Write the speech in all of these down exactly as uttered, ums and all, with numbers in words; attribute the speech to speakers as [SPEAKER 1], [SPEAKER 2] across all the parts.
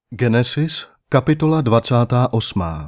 [SPEAKER 1] Genesis, kapitola dvacátá osmá.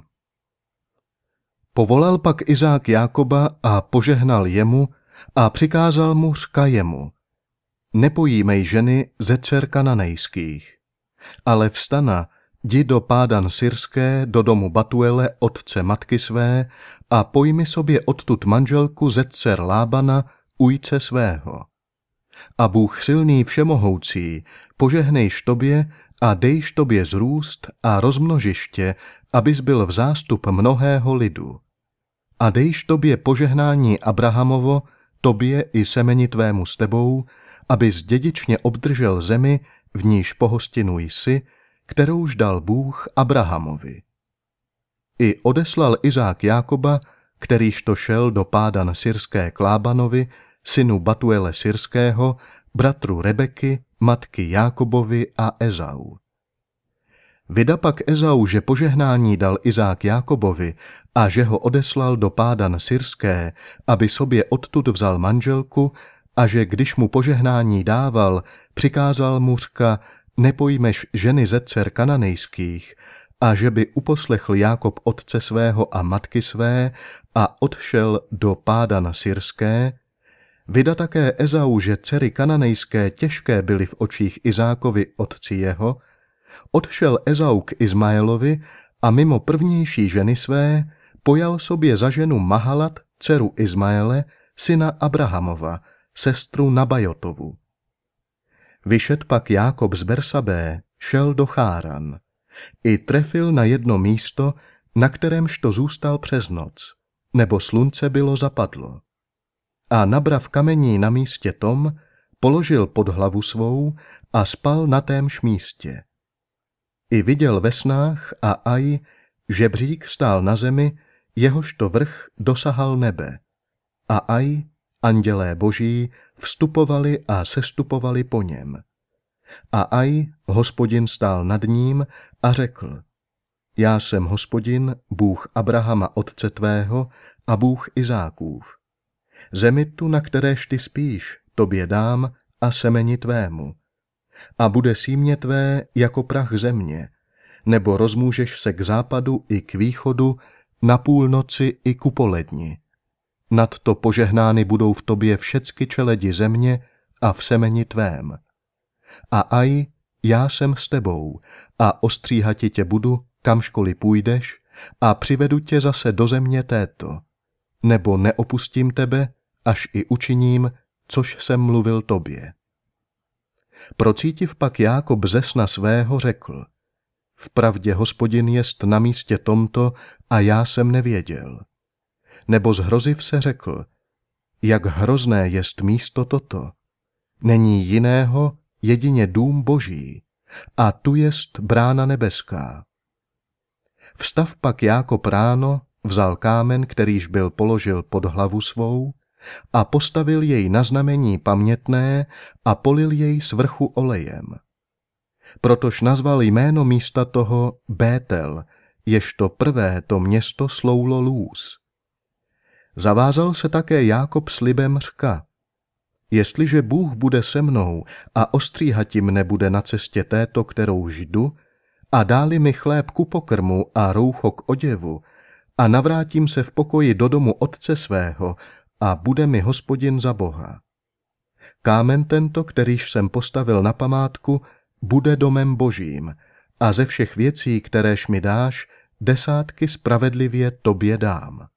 [SPEAKER 1] Povolal pak Izák Jákoba a požehnal jemu a přikázal mu řka jemu: Nepojímej ženy ze dcer kananejských, ale vstana, jdi do Pádan Syrské, do domu Batuele, otce matky své, a pojmi sobě odtud manželku ze dcer Lábana, ujce svého. A Bůh silný všemohoucí požehnejš tobě a dejš tobě zrůst a rozmnožiš tě, abys byl v zástup mnohého lidu. A dejš tobě požehnání Abrahamovo, tobě i semeni tvému s tebou, abys dědičně obdržel zemi, v níž pohostinuj si, kterouž dal Bůh Abrahamovi. I odeslal Izák Jákoba, kterýž to šel do Pádan Syrské k Lábanovi, synu Batuele Syrského, bratru Rebeky, matky Jákobovi a Ezau. Vida pak Ezau, že požehnání dal Izák Jákobovi a že ho odeslal do Pádan Syrské, aby sobě odtud vzal manželku, a že když mu požehnání dával, přikázal mu řka: Nepojmeš ženy ze dcer kananejských, a že by uposlechl Jákob otce svého a matky své a odšel do Pádan Syrské. Vida také Ezau, že dcery kananejské těžké byly v očích Izákovi otci jeho, odšel Ezau k Izmaelovi a mimo prvnější ženy své pojal sobě za ženu Mahalat, dceru Izmaele, syna Abrahamova, sestru Nabajotovu. Vyšet pak Jákob z Bersabé, šel do Cháran. I trefil na jedno místo, na kterémž to zůstal přes noc, nebo slunce bylo zapadlo. A nabrav kamení na místě tom, položil pod hlavu svou a spal na témž místě. I viděl ve snách a aj, žebřík stál na zemi, jehožto vrch dosahal nebe. A aj, andělé boží vstupovali a sestupovali po něm. A aj, Hospodin stál nad ním a řekl: Já jsem Hospodin, Bůh Abrahama otce tvého a Bůh Izákův. Zemi tu, na kteréž ty spíš, tobě dám a semeni tvému. A bude símě tvé jako prach země, nebo rozmůžeš se k západu i k východu, na půlnoci i ku poledni. Nadto požehnány budou v tobě všecky čeledi země a v semeni tvém. A aj, já jsem s tebou a ostříhati tě budu, kamškoli půjdeš, a přivedu tě zase do země této. Nebo neopustím tebe, až i učiním, což jsem mluvil tobě. Procítiv pak Jákob ze sna svého řekl: Vpravdě Hospodin jest na místě tomto a já jsem nevěděl. Nebo zhroziv se řekl: Jak hrozné jest místo toto. Není jiného, jedině dům Boží, a tu jest brána nebeská. Vstav pak Jákob ráno, vzal kámen, kterýž byl položil pod hlavu svou, a postavil jej na znamení pamětné a polil jej z vrchu olejem. Protož nazval jméno místa toho Bétel, ježto prvé to město sloulo lůz. Zavázal se také Jákob slibem řka: Jestliže Bůh bude se mnou a ostříhati mne bude na cestě této, kterou jdu, a dáli mi chléb ku pokrmu a roucho k oděvu, a navrátím se v pokoji do domu otce svého, a bude mi Hospodin za Boha. Kámen tento, kterýž jsem postavil na památku, bude domem Božím, a ze všech věcí, kteréž mi dáš, desátky spravedlivě tobě dám.